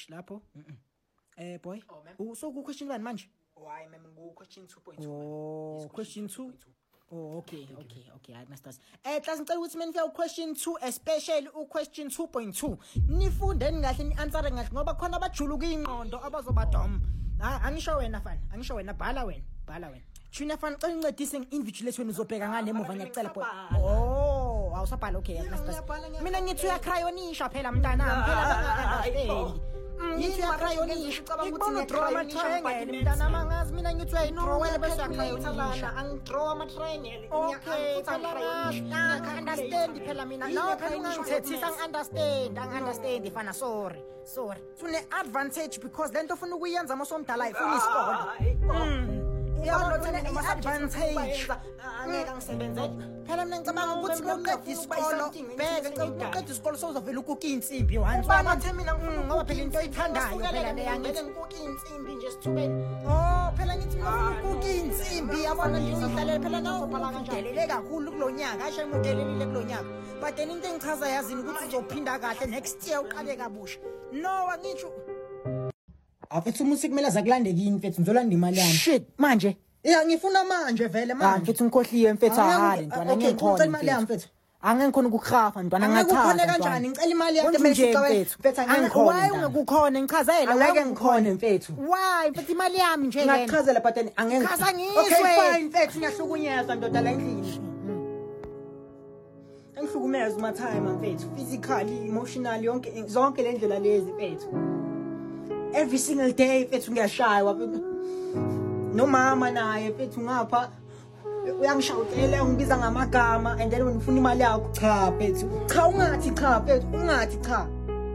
lapho. Boy. So ku question 1 manje? Why mem go question 2.2. Oh, question 2. Oh, okay. I must ask. Class ngicela ukuthi menifika question 2 especially question 2.2. Nifundeni kahle ni answer kahle ngoba khona abajulu kuyingqondo abazobadom. Angisho wena bhala wena. Thina fan cela uncedise nge-invigilate wena uzobheka ngane emuva ngiyacela boy. Oh, awusabhala okay. Mina ngithi uyacrayonisha phela mntana phela yithi uyacrayonisha ngibona udraw triangle mntana mangazi mina ngithi uyayidrawela bese uyacrayonisha angidraw ama triangle ngiyaka understand phela mina no phela ungangithethisa angi-understand fana sorry sune advantage because lento ufuna ukuyenza mosomdala ifuna isikole yabona thina advantage angeke ngisebenze phela mina ngicabanga ukuthi ngoqeda isikolo bheke uqeda isikolo sozovela ukuka insimbi once bathe mina ngifuna ngoba phela into oyithandayo phela le yangithi ngikuka insimbi nje sithubeni phela ngithi ukuka insimbi yabona nje ngihlalela phela nawuzobhala kanjani kakhulu kulonyaka ashe ngimudelelile kulonyaka but then into engichaza yazini ukuthi uzophinda kahle next year uqale kabusha no angisho afethu umusi kumele azakulande kini mfethu ngizolanda imali yami shit manje ngifuna manje vele manje mfethu ngikhohliwe mfethu ahale ntwana ngikhona imali yami mfethu angeke ngikhona ukukhrafa ntwana ngachaza ngikho kanjani ngicela imali yakhe mfethu mfethu angeke ngikukhona ngichazele angeke ngikhona mfethu why mfethu imali yami nje ngene ngachazela but angeke chaza ngizwe okay fine mfethu ngiyahlukunyezwa ndoda la endlini angihlukumeza uma time mfethu physically emotionally zonke le ndlela lezi mfethu every single day mfethu ngiyashaywa no mama naye mfethu ngapha uyangishawutela ungibiza ngamagama and then when ufuna imali yakho cha mfethu cha ungathi cha mfethu ungathi cha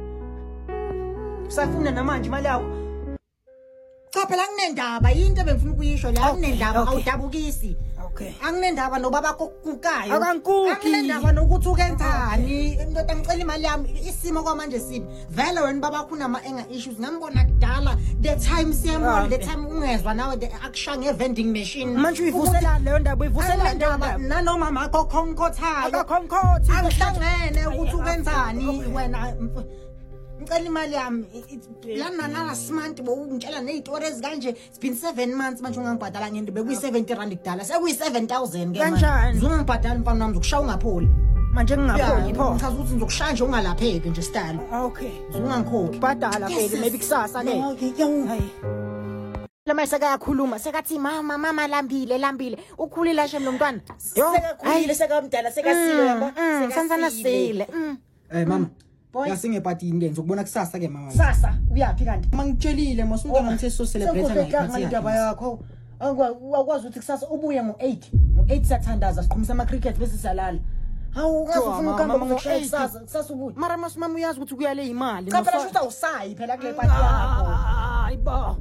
usafuna namanje imali yakho cha phela kunendaba into bengifuna ukuyisho la kunendaba awudabukisi okay anginendaba nobaba kokukayo anginendaba nokuthi ukenzani indoda ngicela imali yami isimo kwamanje sibi vele wena baba khona ama anger issues ngambona kudala the time siyamona the time ungezwa nawe akusha nge-vending machine manje uyivusela leyo ndaba uyivusela ndaba nanoma makho khonkothayo angihlangene ukuthi ukenzani wena ngicela imali yami lana last month bowungitshela nezitori ezikanje it's been 7 months manje ungangibhadala ngento bekuyi-70 rand kudala sekuyi-7,000 ke manje ungangibhadala mfana wami ngizokushaya ungapholi manje ngingapholi pho ngichaza ukuthi ngizokushaya nje ungalapheki nje style okay ungangikhokhi badala phela maybe kusasa le hayi lama sekayakhuluma sekathi mama lambile ukhulile ashe lo mntwana sekakhulile sekamdala sekasile yabo sekansana sile mama yasingepartini ke ngizokubona kusasa ke mama sasa uyapi kanti mangitshelile mosumntwana ngithe so celebrate ngayindaba yakho akwazi ukuthi kusasa ubuye ngo8 sathandaza siqhumisa ama cricket bese salala hawu ngafuna ukuhamba ngokushaya kusasa ubuye mara mama uyazi ukuthi kuyale imali cha phela shuthi awusayi phela kule party yakho hayibo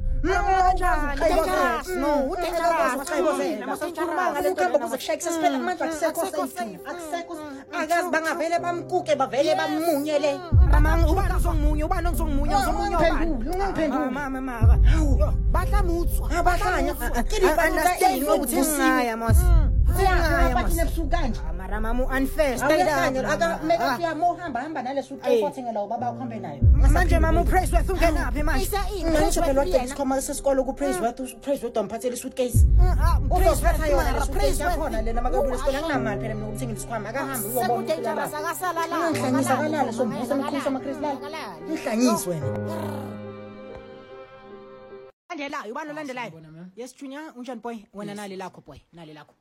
no akazi bangavele bamkuke bavele bamunyele ubani ungizongimunya mama bahlamutswa bahlanya understand ukuthi ngaya mos bathi nebusuku kanje mara mama unfair aka kuya mohamba nale suitcase wathengela ubaba uhambe nayo manje mama upraise worth ungenaphi manje ngisho phela wathi isikhoma sesikole ku praise worth umphathele suitcase uzosiphatha yona praise yakhona lena makabule isikole anginamali phela mina ukuthenga isikhwama akahambi uyobona dangerous akasala la ngihlanyisa kalala sombusa omkhulu samaKristu ngihlanyiswe landelayo ubani olandelayo yes Junior unjani boy wena nali lakho boy nali lakho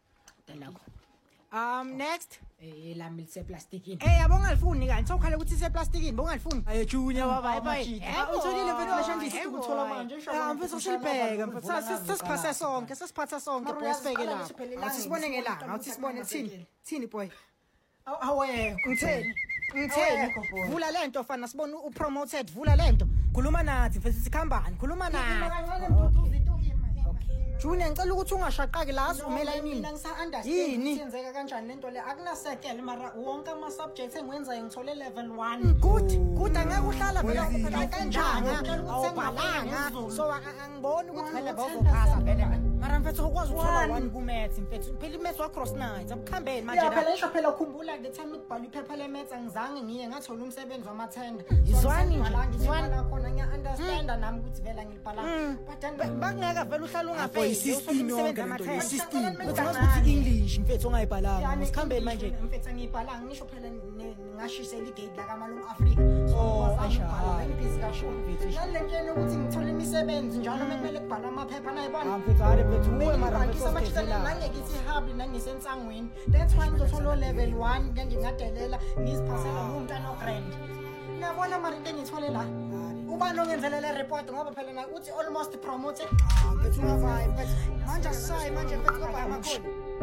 next lami lise plasticini yabonga alifuni kanti sokhala ukuthi ise plasticini bonga alifuni ayo Junior baba utholile mfethu leshandisi ukuthola manje mfethu ushilibheka mfethu sesiphatha sonke boy sifeke la awusibone ngelanga awusibone thini boy awe ngitheni vula lento fana sibone upromoted vula lento khuluma nathi mfethu sikhambani khuluma nathi Junior ngicela ukuthi ungashaqaki la asumela yini mina yini senzeka kanjani lento le akunasekele mara wonke ama subjects engiwenza ngithole level 1 good angeke uhlala phela kanjani awubhalanga so angiboni ukuthi phela bawuzophasa vele mara mfethu ukwazi ukuthola 1 ku maths mfethu phela imaths wa cross night akukhambeni manje la phela isho phela ukhumbula the time ukubhala iphepha le maths angizange ngiye ngathola umsebenzi wamathenda izwani khona ngiya understand ngithanda nami ukuthi vela ngilibhala but bakungeka vele uhlala For ungafeli system yonke lento le system system. Uthi English mfethu ongayibhalanga. Usikhambeni manje. mfethu ngiyibhala ngisho phela ngashisela igate la kamalungu Africa ngibhizi kasho nalentshela ukuthi ngithola imisebenzi njalo kumele kubhalwa amaphepha nayibona Mfethu hare mfethu uwe mara ngisamathisa nangekithi hub nangisensangweni that's why ngizothola level 1 kanje ngadelela ngiziphasela umuntu ano-grand ngiyabona mara into engiyithole la ubani ongenzelela report ngoba phela na uthi almost promoted mfethu manje sayi manje mfethu ngoba amakholi.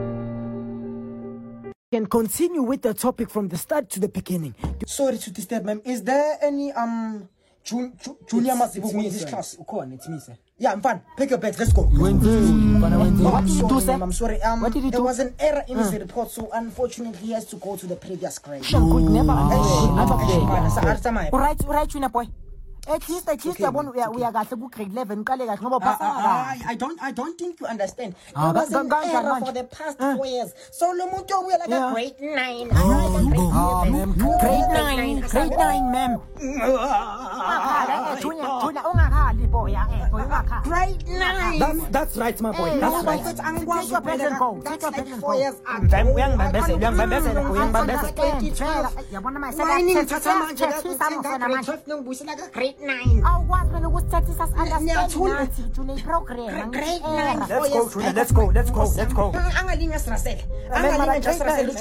Can continue with the topic from the start to the beginning. Sorry to disturb, ma'am. Is there any junior Masibu in this class? It's me, sir. Yeah, I'm fine. Pick your bags. Let's go. What did you do, sir? I'm sorry. What did you do? There was an error in his report, so unfortunately he has to go to the previous grade. Could never Right, Chuna boy. At least we are got to grade 11. I don't think you understand. There was an error for the past 4 years. So Lomuto will like a grade 9. Grade 9, ma'am. Grade 9. That's right, my boy. That's right. Take your present go. That's like 4 years grade 9. Oh, what when was status as understand to program. Grade 9. Let's go. Angalinga stressed. Angalinga just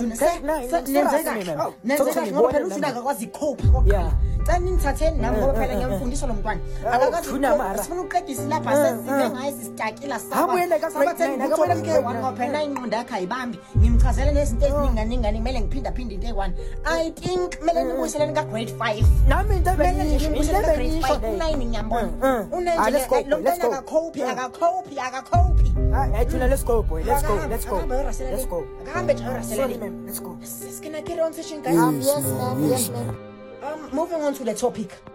stressed. Yeah. Xa ningithatheni nami ngoba phela ngiyamfundisa lo mntwana akakazi sifuna uqedisa lapha sesibe ngayisitakila sabathe ke ngoba phela ingqondo yakhe ayibambi ngimchazela nezinto eziningi kumele ngiphinda into eyi1 I think kumele nibuyiseleni ka grade 5 nami into grade 9 ngiyambona unenje lo mntwana akakophi Tuna, let's go, boy. Let's go. akahambe nje Sorry, ma'am. Let's go. Can I carry on session guys? Yes ma'am. Moving on to the topic.